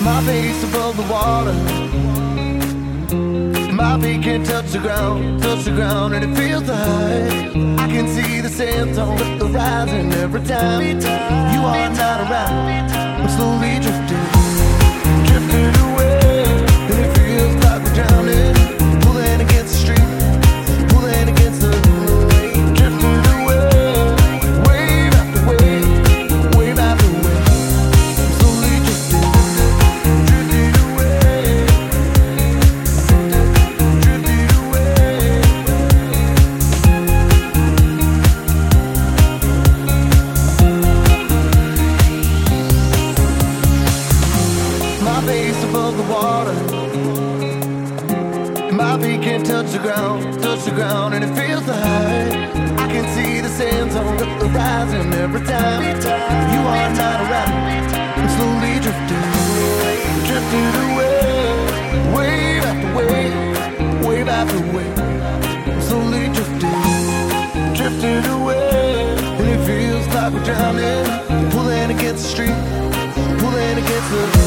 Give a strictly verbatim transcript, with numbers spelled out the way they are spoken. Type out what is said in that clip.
My face above the water, my feet can't touch the ground, touch the ground, and it feels the high. I can see the sand tone rising every time you are not around. I'm slowly drifting, drifting away, and it feels like we're drowning, pulling against the street, pulling against the wave, drifting away, wave after wave, wave after wave. I'm slowly drifting, drifting away, drifting away. My face above the water, my feet can't touch the ground, touch the ground, and it feels the high. I can see the sand tone rising every time you are not around. I'm slowly drifting, drifting away, wave after wave, wave after wave. I'm slowly drifting, drifting away, and it feels like we're drowning, pulling against the street, pulling against the